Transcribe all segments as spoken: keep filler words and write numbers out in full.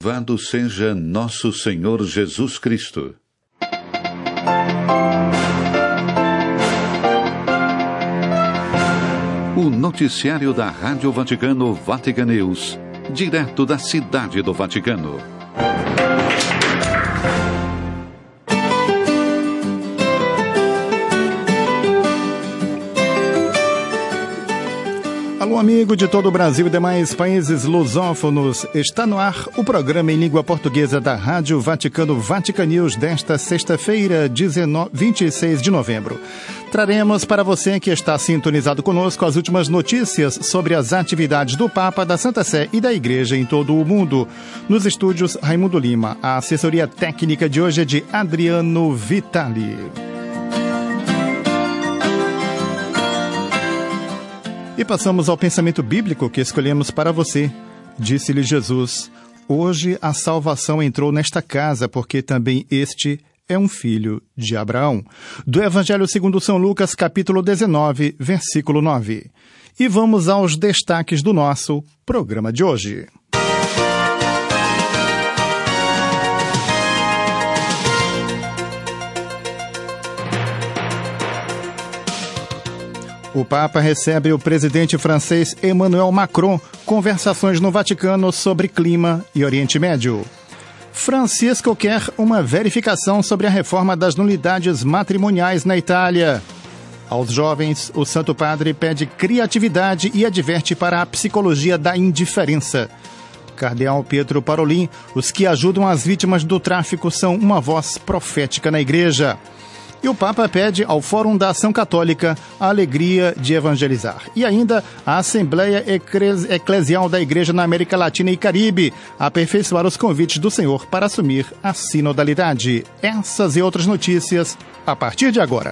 Louvado seja nosso Senhor Jesus Cristo. O noticiário da Rádio Vaticano Vatican News, direto da Cidade do Vaticano. Alô, amigo de todo o Brasil e demais países lusófonos, está no ar o programa em língua portuguesa da Rádio Vaticano Vatican News desta sexta-feira, vinte e seis de novembro. Traremos para você que está sintonizado conosco as últimas notícias sobre as atividades do Papa, da Santa Sé e da Igreja em todo o mundo. Nos estúdios, Raimundo Lima. A assessoria técnica de hoje é de Adriano Vitali. E passamos ao pensamento bíblico que escolhemos para você. Disse-lhe Jesus: hoje a salvação entrou nesta casa, porque também este é um filho de Abraão. Do Evangelho segundo São Lucas, capítulo dezenove, versículo nove. E vamos aos destaques do nosso programa de hoje. O Papa recebe o presidente francês Emmanuel Macron, conversações no Vaticano sobre clima e Oriente Médio. Francisco quer uma verificação sobre a reforma das nulidades matrimoniais na Itália. Aos jovens, o Santo Padre pede criatividade e adverte para a psicologia da indiferença. Cardeal Pietro Parolin: os que ajudam as vítimas do tráfico são uma voz profética na Igreja. E o Papa pede ao Fórum da Ação Católica a alegria de evangelizar. E ainda a Assembleia Eclesial da Igreja na América Latina e Caribe aperfeiçoar os convites do Senhor para assumir a sinodalidade. Essas e outras notícias a partir de agora.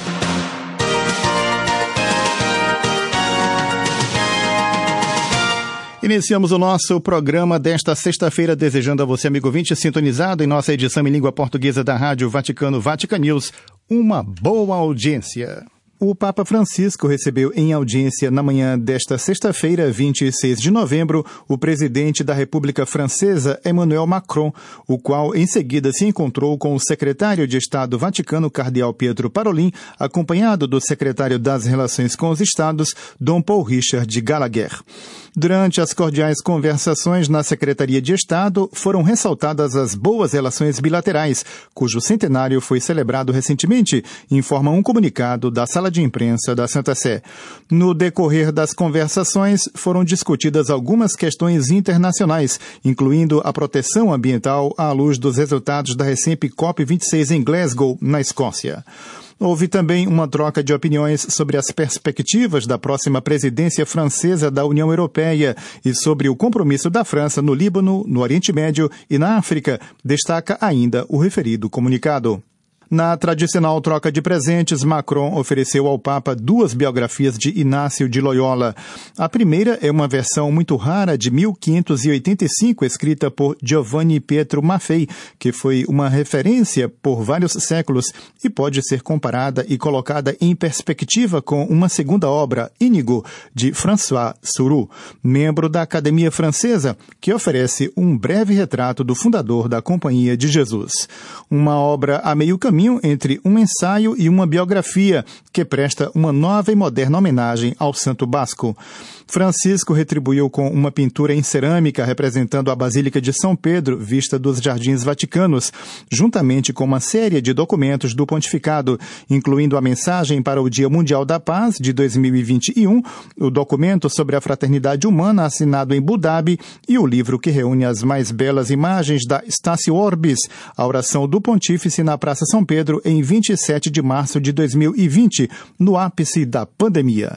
Iniciamos o nosso programa desta sexta-feira desejando a você, amigo ouvinte, sintonizado em nossa edição em língua portuguesa da Rádio Vaticano Vatican News, uma boa audiência. O Papa Francisco recebeu em audiência na manhã desta sexta-feira, vinte e seis de novembro, o presidente da República Francesa, Emmanuel Macron, o qual em seguida se encontrou com o secretário de Estado Vaticano, Cardeal Pietro Parolin, acompanhado do secretário das Relações com os Estados, Dom Paul Richard Gallagher. Durante as cordiais conversações na Secretaria de Estado, foram ressaltadas as boas relações bilaterais, cujo centenário foi celebrado recentemente, informa um comunicado da Sala de Imprensa da Santa Sé. No decorrer das conversações, foram discutidas algumas questões internacionais, incluindo a proteção ambiental à luz dos resultados da recente COP vinte e seis em Glasgow, na Escócia. Houve também uma troca de opiniões sobre as perspectivas da próxima presidência francesa da União Europeia e sobre o compromisso da França no Líbano, no Oriente Médio e na África, destaca ainda o referido comunicado. Na tradicional troca de presentes, Macron ofereceu ao Papa duas biografias de Inácio de Loyola. A primeira é uma versão muito rara de mil quinhentos e oitenta e cinco, escrita por Giovanni Pietro Maffei, que foi uma referência por vários séculos e pode ser comparada e colocada em perspectiva com uma segunda obra, Íñigo, de François Sourou, membro da Academia Francesa, que oferece um breve retrato do fundador da Companhia de Jesus. Uma obra a meio caminho entre um ensaio e uma biografia que presta uma nova e moderna homenagem ao santo basco. Francisco retribuiu com uma pintura em cerâmica representando a Basílica de São Pedro, vista dos Jardins Vaticanos, juntamente com uma série de documentos do pontificado, incluindo a mensagem para o Dia Mundial da Paz de dois mil e vinte e um, o documento sobre a fraternidade humana assinado em Abu Dhabi e o livro que reúne as mais belas imagens da Statio Orbis, a oração do pontífice na Praça São Pedro em vinte e sete de março de dois mil e vinte, no ápice da pandemia.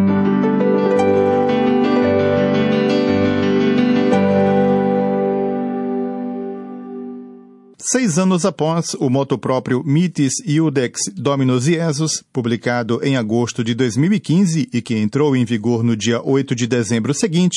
Seis anos após o moto próprio Mitis Iudex Dominus Iesus, publicado em agosto de dois mil e quinze e que entrou em vigor no dia oito de dezembro seguinte,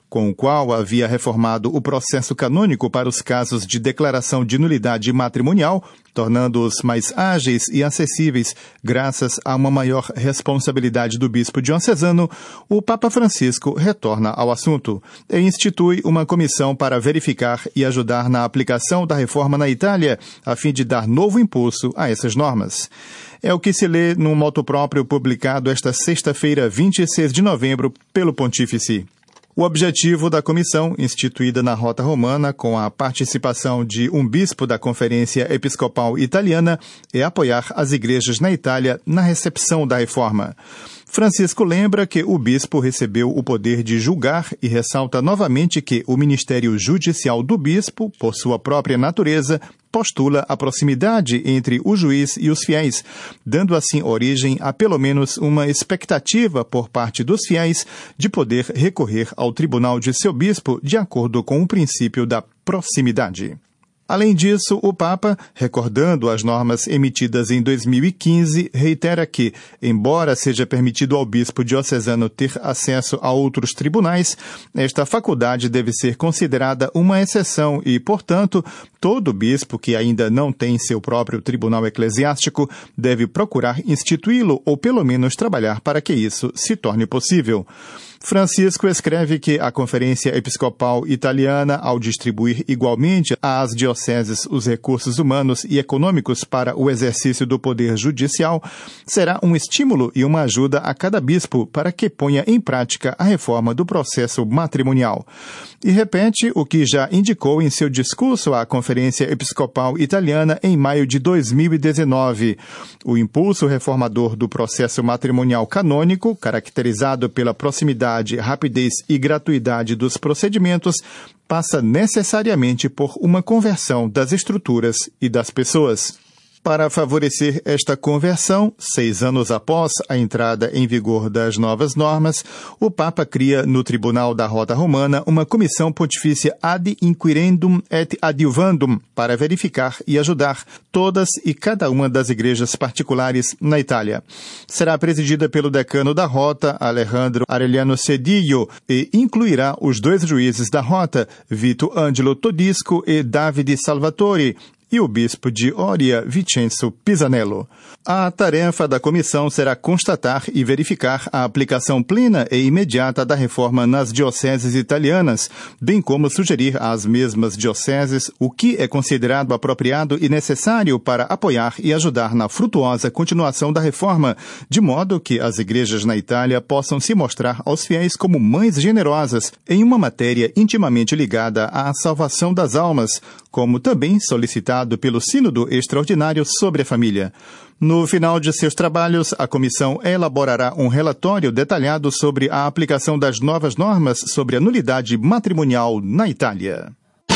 com o qual havia reformado o processo canônico para os casos de declaração de nulidade matrimonial, tornando-os mais ágeis e acessíveis graças a uma maior responsabilidade do bispo diocesano, o Papa Francisco retorna ao assunto e institui uma comissão para verificar e ajudar na aplicação da reforma na Itália, a fim de dar novo impulso a essas normas. É o que se lê num motu próprio publicado esta sexta-feira, vinte e seis de novembro, pelo Pontífice. O objetivo da comissão, instituída na Rota Romana com a participação de um bispo da Conferência Episcopal Italiana, é apoiar as igrejas na Itália na recepção da reforma. Francisco lembra que o bispo recebeu o poder de julgar e ressalta novamente que o ministério judicial do bispo, por sua própria natureza, postula a proximidade entre o juiz e os fiéis, dando assim origem a pelo menos uma expectativa por parte dos fiéis de poder recorrer ao tribunal de seu bispo de acordo com o princípio da proximidade. Além disso, o Papa, recordando as normas emitidas em dois mil e quinze, reitera que, embora seja permitido ao bispo diocesano ter acesso a outros tribunais, esta faculdade deve ser considerada uma exceção e, portanto, todo bispo que ainda não tem seu próprio tribunal eclesiástico deve procurar instituí-lo ou pelo menos trabalhar para que isso se torne possível. Francisco escreve que a Conferência Episcopal Italiana, ao distribuir igualmente às dioceses os recursos humanos e econômicos para o exercício do poder judicial, será um estímulo e uma ajuda a cada bispo para que ponha em prática a reforma do processo matrimonial. E repete o que já indicou em seu discurso à Conferência Episcopal Italiana em maio de dois mil e dezenove. O impulso reformador do processo matrimonial canônico, caracterizado pela proximidade, rapidez e gratuidade dos procedimentos, passa necessariamente por uma conversão das estruturas e das pessoas. Para favorecer esta conversão, seis anos após a entrada em vigor das novas normas, o Papa cria no Tribunal da Rota Romana uma comissão pontifícia ad inquirendum et adiuvandum para verificar e ajudar todas e cada uma das igrejas particulares na Itália. Será presidida pelo decano da Rota, Alejandro Arellano Cedillo, e incluirá os dois juízes da Rota, Vito Angelo Todisco e Davide Salvatore, e o bispo de Oria, Vincenzo Pisanello. A tarefa da comissão será constatar e verificar a aplicação plena e imediata da reforma nas dioceses italianas, bem como sugerir às mesmas dioceses o que é considerado apropriado e necessário para apoiar e ajudar na frutuosa continuação da reforma, de modo que as igrejas na Itália possam se mostrar aos fiéis como mães generosas em uma matéria intimamente ligada à salvação das almas, como também solicitado pelo Sínodo Extraordinário sobre a Família. No final de seus trabalhos, a comissão elaborará um relatório detalhado sobre a aplicação das novas normas sobre a nulidade matrimonial na Itália.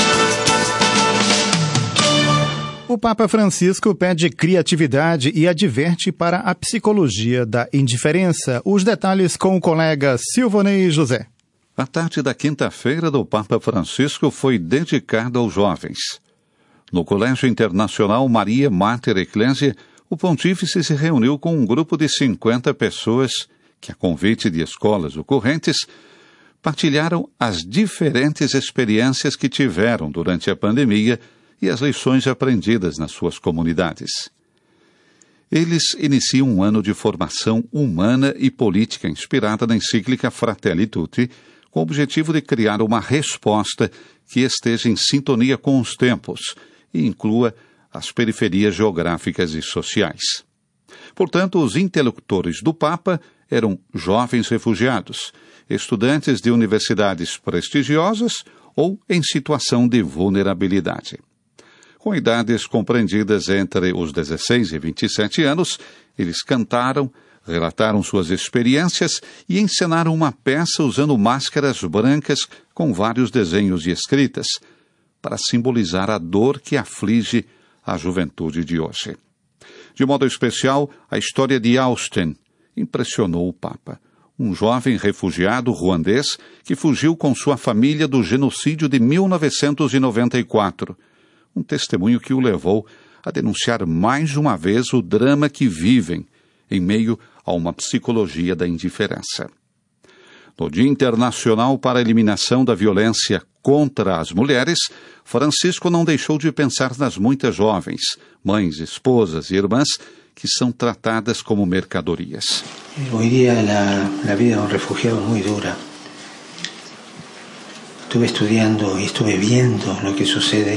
O Papa Francisco pede criatividade e adverte para a psicologia da indiferença. Os detalhes com o colega Silvonei José. A tarde da quinta-feira do Papa Francisco foi dedicada aos jovens. No Colégio Internacional Maria Mater Ecclesiae, o pontífice se reuniu com um grupo de cinquenta pessoas que, a convite de escolas ocorrentes, partilharam as diferentes experiências que tiveram durante a pandemia e as lições aprendidas nas suas comunidades. Eles iniciam um ano de formação humana e política inspirada na encíclica Fratelli Tutti, com o objetivo de criar uma resposta que esteja em sintonia com os tempos e inclua as periferias geográficas e sociais. Portanto, os interlocutores do Papa eram jovens refugiados, estudantes de universidades prestigiosas ou em situação de vulnerabilidade. Com idades compreendidas entre os dezesseis e vinte e sete anos, eles cantaram, relataram suas experiências e encenaram uma peça usando máscaras brancas com vários desenhos e escritas, para simbolizar a dor que aflige a juventude de hoje. De modo especial, a história de Austin impressionou o Papa, um jovem refugiado ruandês que fugiu com sua família do genocídio de mil novecentos e noventa e quatro, um testemunho que o levou a denunciar mais uma vez o drama que vivem em meio a uma psicologia da indiferença. No Dia Internacional para a Eliminação da Violência contra as Mulheres, Francisco não deixou de pensar nas muitas jovens, mães, esposas e irmãs, que são tratadas como mercadorias. Hoy día la, la vida de un refugiado es muy dura. Estuve estudiando y estuve viendo lo que sucede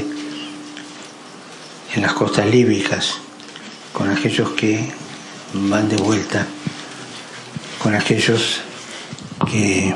en las costas líbicas con aquellos que van de vuelta, con aquellos que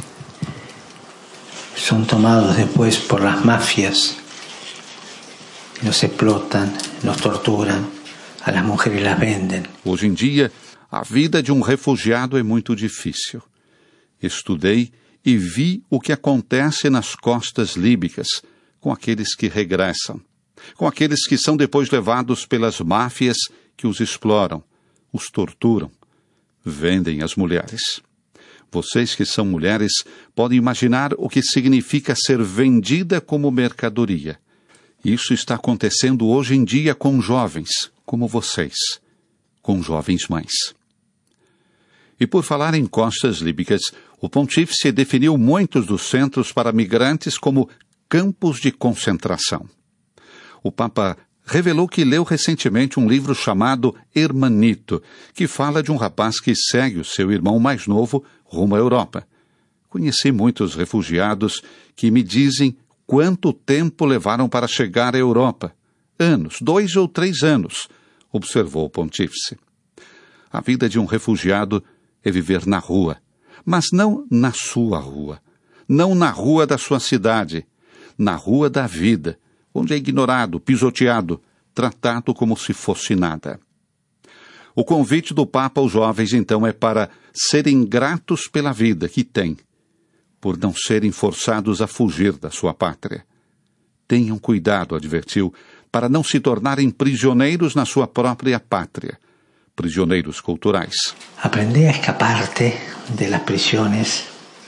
son tomados después por las mafias, los explotan, los torturan, a las mujeres las venden. Hoje em dia, a vida de um refugiado é muito difícil. Estudei e vi o que acontece nas costas líbicas com aqueles que regressam, com aqueles que são depois levados pelas máfias que os exploram, os torturam, vendem as mulheres. Vocês que são mulheres podem imaginar o que significa ser vendida como mercadoria. Isso está acontecendo hoje em dia com jovens, como vocês, com jovens mães. E por falar em costas líbicas, o pontífice definiu muitos dos centros para migrantes como campos de concentração. O Papa revelou que leu recentemente um livro chamado Hermanito, que fala de um rapaz que segue o seu irmão mais novo rumo à Europa. Conheci muitos refugiados que me dizem quanto tempo levaram para chegar à Europa. Anos, dois ou três anos, observou o pontífice. A vida de um refugiado é viver na rua, mas não na sua rua, não na rua da sua cidade, na rua da vida, onde é ignorado, pisoteado, tratado como se fosse nada. O convite do Papa aos jovens, então, é para serem gratos pela vida que têm, por não serem forçados a fugir da sua pátria. Tenham cuidado, advertiu, para não se tornarem prisioneiros na sua própria pátria, prisioneiros culturais. Aprende a escaparte de las prisiones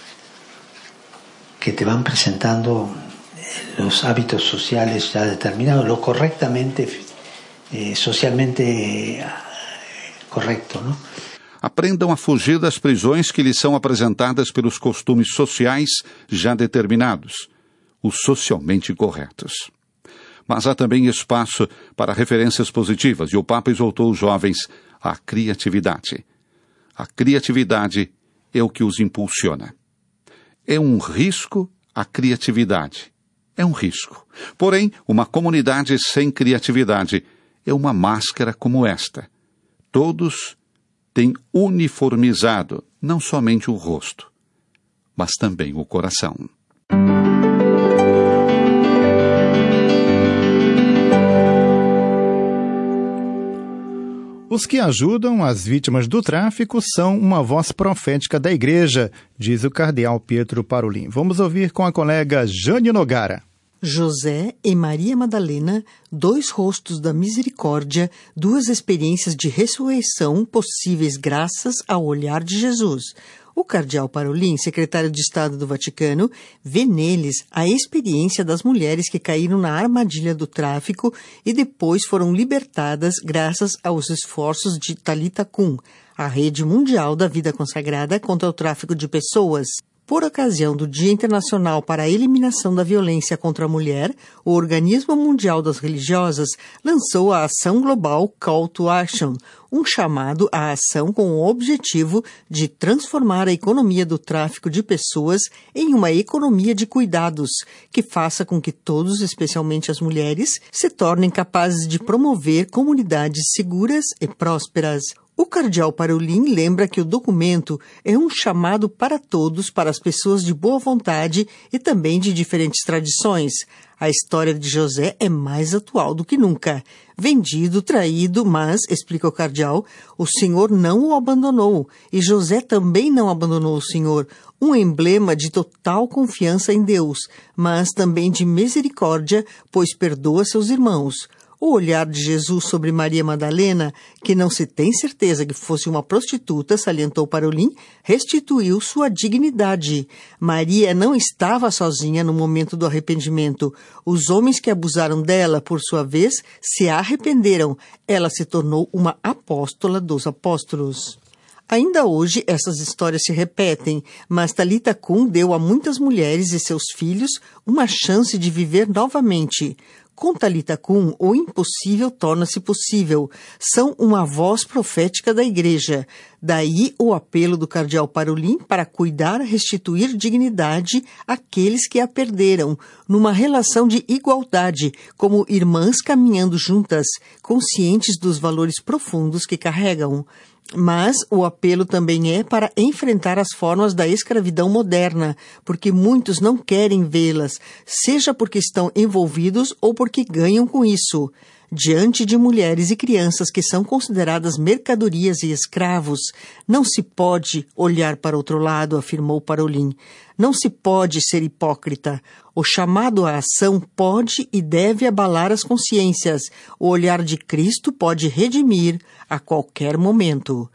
que te van presentando los hábitos sociales ya determinados, lo correctamente, eh, socialmente eh, correcto, ¿no? Aprendam a fugir das prisões que lhes são apresentadas pelos costumes sociais já determinados, os socialmente corretos. Mas há também espaço para referências positivas, e o Papa exortou os jovens à criatividade. A criatividade é o que os impulsiona. É um risco a criatividade. É um risco. Porém, uma comunidade sem criatividade é uma máscara como esta. Todos têm uniformizado não somente o rosto, mas também o coração. Os que ajudam as vítimas do tráfico são uma voz profética da Igreja, diz o cardeal Pietro Parolin. Vamos ouvir com a colega Jane Nogara. José e Maria Madalena, dois rostos da misericórdia, duas experiências de ressurreição possíveis graças ao olhar de Jesus. O cardeal Parolin, secretário de Estado do Vaticano, vê neles a experiência das mulheres que caíram na armadilha do tráfico e depois foram libertadas graças aos esforços de Talitha Kum, a rede mundial da vida consagrada contra o tráfico de pessoas. Por ocasião do Dia Internacional para a Eliminação da Violência contra a Mulher, o Organismo Mundial das Religiosas lançou a ação global Call to Action, um chamado à ação com o objetivo de transformar a economia do tráfico de pessoas em uma economia de cuidados, que faça com que todos, especialmente as mulheres, se tornem capazes de promover comunidades seguras e prósperas. O cardeal Parolin lembra que o documento é um chamado para todos, para as pessoas de boa vontade e também de diferentes tradições. A história de José é mais atual do que nunca. Vendido, traído, mas, explica o cardeal, o Senhor não o abandonou e José também não abandonou o Senhor, um emblema de total confiança em Deus, mas também de misericórdia, pois perdoa seus irmãos. O olhar de Jesus sobre Maria Madalena, que não se tem certeza que fosse uma prostituta, salientou Parolin, restituiu sua dignidade. Maria não estava sozinha no momento do arrependimento. Os homens que abusaram dela, por sua vez, se arrependeram. Ela se tornou uma apóstola dos apóstolos. Ainda hoje, essas histórias se repetem, mas Talitha Kum deu a muitas mulheres e seus filhos uma chance de viver novamente. Com Talitha Kum, o impossível torna-se possível. São uma voz profética da Igreja. Daí o apelo do cardeal Parolin para cuidar, restituir dignidade àqueles que a perderam, numa relação de igualdade, como irmãs caminhando juntas, conscientes dos valores profundos que carregam. Mas o apelo também é para enfrentar as formas da escravidão moderna, porque muitos não querem vê-las, seja porque estão envolvidos ou porque ganham com isso. Diante de mulheres e crianças que são consideradas mercadorias e escravos, não se pode olhar para outro lado, afirmou Parolin. Não se pode ser hipócrita. O chamado à ação pode e deve abalar as consciências. O olhar de Cristo pode redimir a qualquer momento.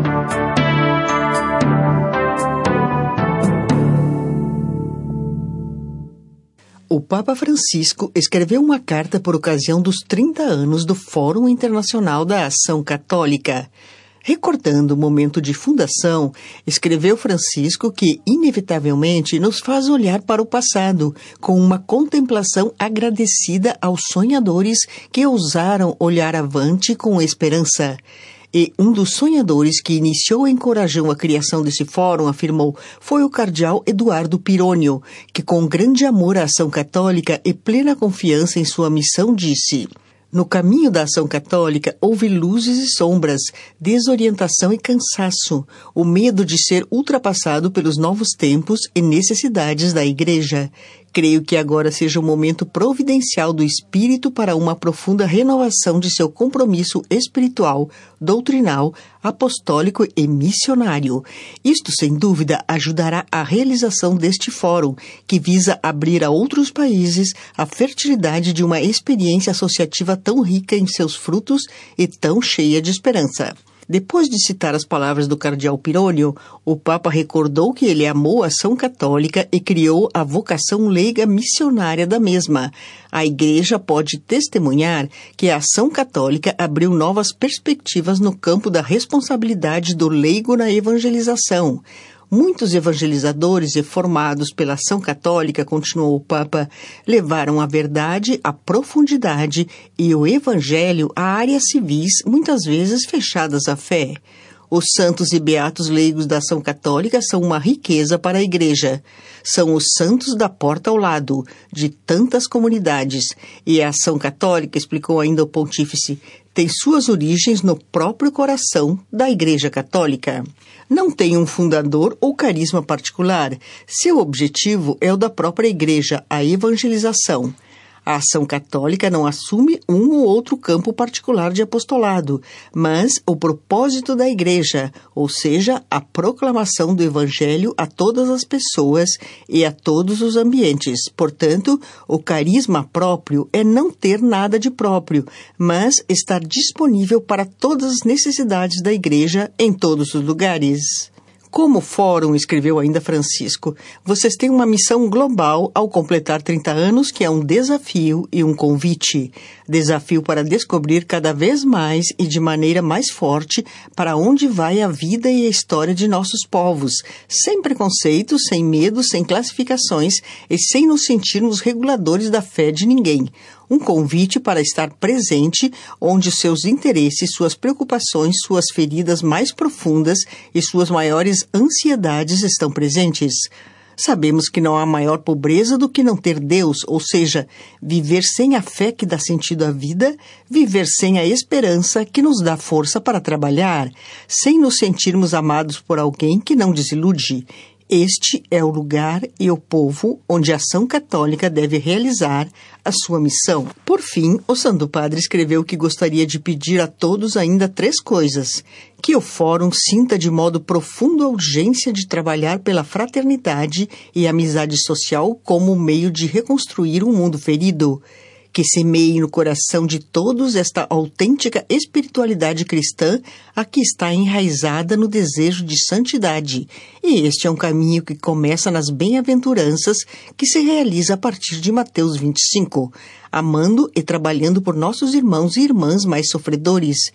O Papa Francisco escreveu uma carta por ocasião dos trinta anos do Fórum Internacional da Ação Católica. Recordando o momento de fundação, escreveu Francisco que, inevitavelmente, nos faz olhar para o passado, com uma contemplação agradecida aos sonhadores que ousaram olhar avante com esperança. E um dos sonhadores que iniciou e encorajou a criação desse fórum, afirmou, foi o cardeal Eduardo Pirônio, que com grande amor à ação católica e plena confiança em sua missão disse: no caminho da ação católica houve luzes e sombras, desorientação e cansaço, o medo de ser ultrapassado pelos novos tempos e necessidades da Igreja. Creio que agora seja o momento providencial do Espírito para uma profunda renovação de seu compromisso espiritual, doutrinal, apostólico e missionário. Isto, sem dúvida, ajudará à realização deste fórum, que visa abrir a outros países a fertilidade de uma experiência associativa tão rica em seus frutos e tão cheia de esperança. Depois de citar as palavras do cardeal Pirônio, o Papa recordou que ele amou a ação católica e criou a vocação leiga missionária da mesma. A Igreja pode testemunhar que a ação católica abriu novas perspectivas no campo da responsabilidade do leigo na evangelização. Muitos evangelizadores reformados pela ação católica, continuou o Papa, levaram a verdade, a profundidade e o evangelho a áreas civis, muitas vezes fechadas à fé. Os santos e beatos leigos da ação católica são uma riqueza para a Igreja. São os santos da porta ao lado, de tantas comunidades. E a ação católica, explicou ainda o pontífice, tem suas origens no próprio coração da Igreja Católica. Não tem um fundador ou carisma particular. Seu objetivo é o da própria Igreja, a evangelização. A ação católica não assume um ou outro campo particular de apostolado, mas o propósito da Igreja, ou seja, a proclamação do Evangelho a todas as pessoas e a todos os ambientes. Portanto, o carisma próprio é não ter nada de próprio, mas estar disponível para todas as necessidades da Igreja em todos os lugares. Como fórum, escreveu ainda Francisco, vocês têm uma missão global ao completar trinta anos, que é um desafio e um convite. Desafio para descobrir cada vez mais e de maneira mais forte para onde vai a vida e a história de nossos povos, sem preconceitos, sem medo, sem classificações e sem nos sentirmos reguladores da fé de ninguém. Um convite para estar presente onde seus interesses, suas preocupações, suas feridas mais profundas e suas maiores ansiedades estão presentes. Sabemos que não há maior pobreza do que não ter Deus, ou seja, viver sem a fé que dá sentido à vida, viver sem a esperança que nos dá força para trabalhar, sem nos sentirmos amados por alguém que não desilude. Este é o lugar e o povo onde a ação católica deve realizar a sua missão. Por fim, o Santo Padre escreveu que gostaria de pedir a todos ainda três coisas. Que o Fórum sinta de modo profundo a urgência de trabalhar pela fraternidade e amizade social como meio de reconstruir um mundo ferido. Que semeie no coração de todos esta autêntica espiritualidade cristã a que está enraizada no desejo de santidade. E este é um caminho que começa nas bem-aventuranças que se realiza a partir de Mateus vinte e cinco, amando e trabalhando por nossos irmãos e irmãs mais sofredores.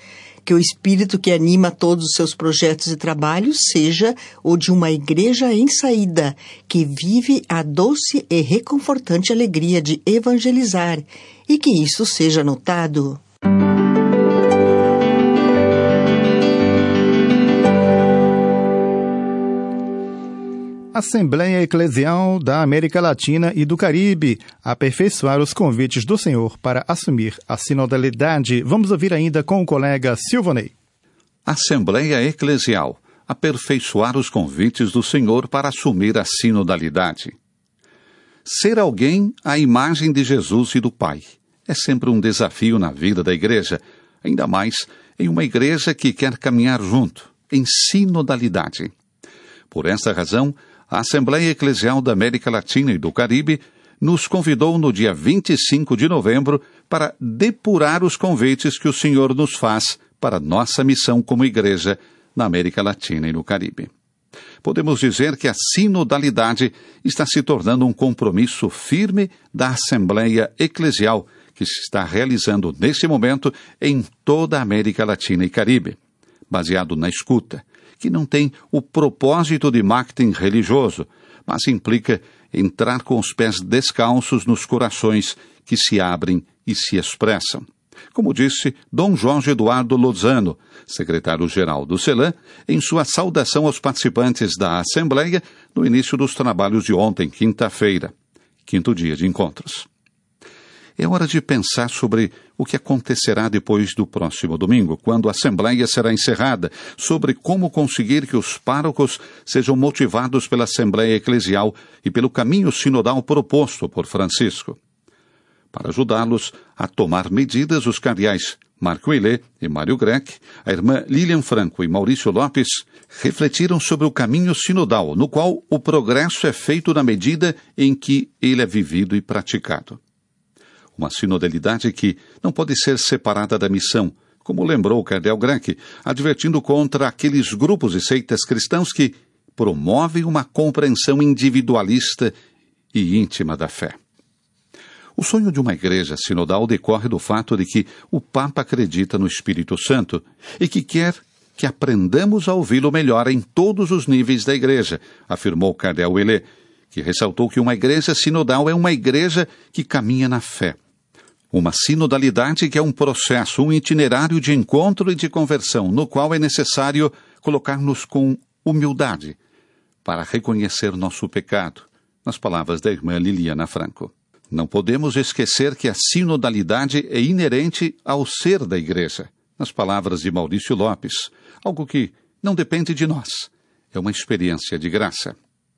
que o espírito que anima todos os seus projetos e trabalhos seja o de uma igreja em saída, que vive a doce e reconfortante alegria de evangelizar, e que isso seja notado. Assembleia Eclesial da América Latina e do Caribe, aperfeiçoar os convites do Senhor para assumir a sinodalidade. Vamos ouvir ainda com o colega Silvonei. Assembleia Eclesial, aperfeiçoar os convites do Senhor para assumir a sinodalidade. Ser alguém à imagem de Jesus e do Pai é sempre um desafio na vida da igreja, ainda mais em uma igreja que quer caminhar junto, em sinodalidade. Por esta razão, a Assembleia Eclesial da América Latina e do Caribe nos convidou no dia vinte e cinco de novembro para depurar os convites que o Senhor nos faz para nossa missão como igreja na América Latina e no Caribe. Podemos dizer que a sinodalidade está se tornando um compromisso firme da Assembleia Eclesial que se está realizando neste momento em toda a América Latina e Caribe, baseado na escuta, que não tem o propósito de marketing religioso, mas implica entrar com os pés descalços nos corações que se abrem e se expressam. Como disse Dom Jorge Eduardo Lozano, secretário-geral do CELAM, em sua saudação aos participantes da Assembleia no início dos trabalhos de ontem, quinta-feira, quinto dia de encontros. É hora de pensar sobre o que acontecerá depois do próximo domingo, quando a Assembleia será encerrada, sobre como conseguir que os párocos sejam motivados pela Assembleia Eclesial e pelo caminho sinodal proposto por Francisco. Para ajudá-los a tomar medidas, os cardeais Marco Ilê e Mário Grech, a irmã Lilian Franco e Maurício Lopes, refletiram sobre o caminho sinodal, no qual o progresso é feito na medida em que ele é vivido e praticado. Uma sinodalidade que não pode ser separada da missão, como lembrou o cardeal Grech, advertindo contra aqueles grupos e seitas cristãos que promovem uma compreensão individualista e íntima da fé. O sonho de uma igreja sinodal decorre do fato de que o Papa acredita no Espírito Santo e que quer que aprendamos a ouvi-lo melhor em todos os níveis da igreja, afirmou o cardeal Ilê, que ressaltou que uma igreja sinodal é uma igreja que caminha na fé. Uma sinodalidade que é um processo, um itinerário de encontro e de conversão, no qual é necessário colocar-nos com humildade para reconhecer nosso pecado, nas palavras da irmã Liliana Franco. Não podemos esquecer que a sinodalidade é inerente ao ser da igreja, nas palavras de Maurício Lopes, algo que não depende de nós, é uma experiência de graça.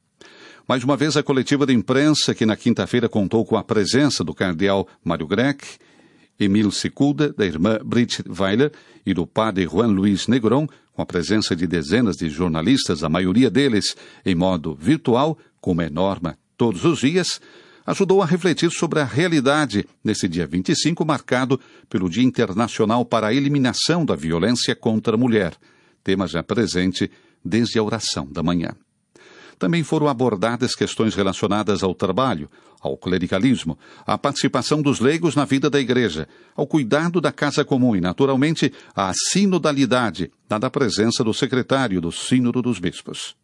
Mais uma vez, a coletiva de imprensa, que na quinta-feira contou com a presença do cardeal Mário Grech, Emílio Sicuda, da irmã Bridget Weiler e do padre Juan Luiz Negron, com a presença de dezenas de jornalistas, a maioria deles em modo virtual, como é norma todos os dias, ajudou a refletir sobre a realidade nesse dia vinte e cinco, marcado pelo Dia Internacional para a Eliminação da Violência contra a Mulher, tema já presente desde a oração da manhã. Também foram abordadas questões relacionadas ao trabalho, ao clericalismo, à participação dos leigos na vida da igreja, ao cuidado da casa comum e, naturalmente, à sinodalidade, dada a presença do secretário do Sínodo dos Bispos.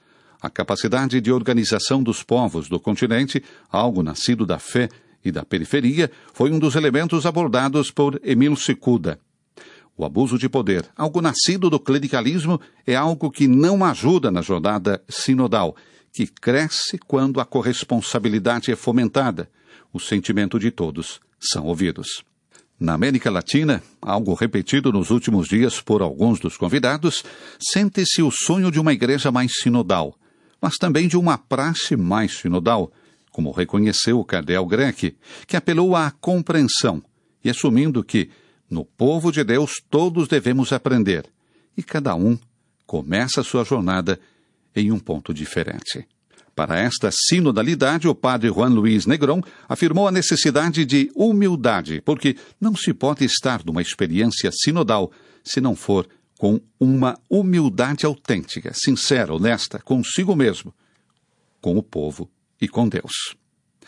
A capacidade de organização dos povos do continente, algo nascido da fé e da periferia, foi um dos elementos abordados por Emílio Sicuda. O abuso de poder, algo nascido do clericalismo, é algo que não ajuda na jornada sinodal, que cresce quando a corresponsabilidade é fomentada. O sentimento de todos são ouvidos. Na América Latina, algo repetido nos últimos dias por alguns dos convidados, sente-se o sonho de uma igreja mais sinodal, mas também de uma praxe mais sinodal, como reconheceu o cardeal Grech, que apelou à compreensão e assumindo que no povo de Deus todos devemos aprender, e cada um começa a sua jornada em um ponto diferente. Para esta sinodalidade, o padre Juan Luiz Negron afirmou a necessidade de humildade, porque não se pode estar numa experiência sinodal se não for com uma humildade autêntica, sincera, honesta, consigo mesmo, com o povo e com Deus.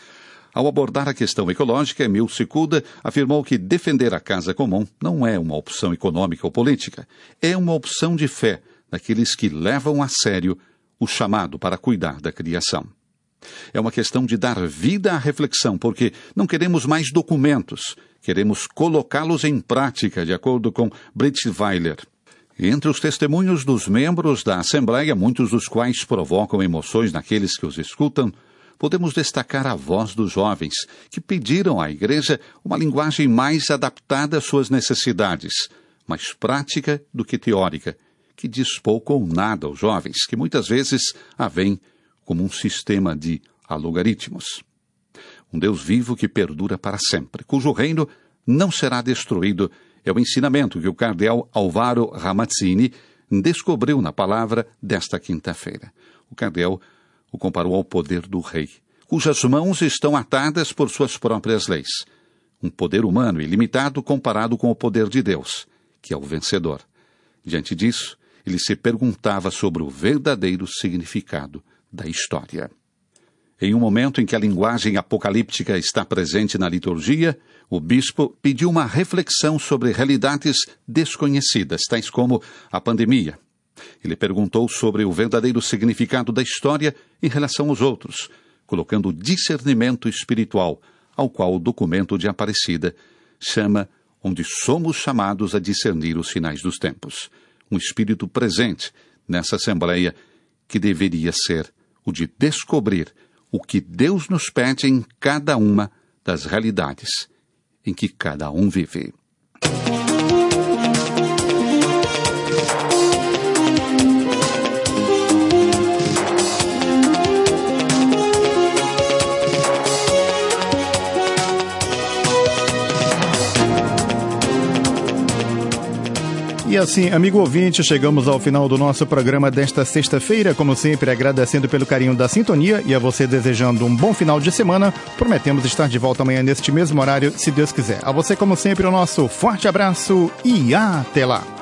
Ao abordar a questão ecológica, Emil Cikuda afirmou que defender a casa comum não é uma opção econômica ou política, é uma opção de fé daqueles que levam a sério o chamado para cuidar da criação. É uma questão de dar vida à reflexão, porque não queremos mais documentos, queremos colocá-los em prática, de acordo com Britzweiler. Entre os testemunhos dos membros da Assembleia, muitos dos quais provocam emoções naqueles que os escutam, podemos destacar a voz dos jovens, que pediram à Igreja uma linguagem mais adaptada às suas necessidades, mais prática do que teórica, que diz pouco ou nada aos jovens, que muitas vezes a veem como um sistema de algoritmos. Um Deus vivo que perdura para sempre, cujo reino não será destruído, é o ensinamento que o cardeal Álvaro Ramazzini descobriu na palavra desta quinta-feira. O cardeal o comparou ao poder do rei, cujas mãos estão atadas por suas próprias leis. Um poder humano ilimitado comparado com o poder de Deus, que é o vencedor. Diante disso, ele se perguntava sobre o verdadeiro significado da história. Em um momento em que a linguagem apocalíptica está presente na liturgia, o bispo pediu uma reflexão sobre realidades desconhecidas, tais como a pandemia. Ele perguntou sobre o verdadeiro significado da história em relação aos outros, colocando discernimento espiritual, ao qual o documento de Aparecida chama onde somos chamados a discernir os sinais dos tempos. Um espírito presente nessa Assembleia que deveria ser o de descobrir o que Deus nos pede em cada uma das realidades em que cada um vive. E assim, amigo ouvinte, chegamos ao final do nosso programa desta sexta-feira. Como sempre, agradecendo pelo carinho da sintonia e a você desejando um bom final de semana. Prometemos estar de volta amanhã neste mesmo horário, se Deus quiser. A você, como sempre, o nosso forte abraço e até lá!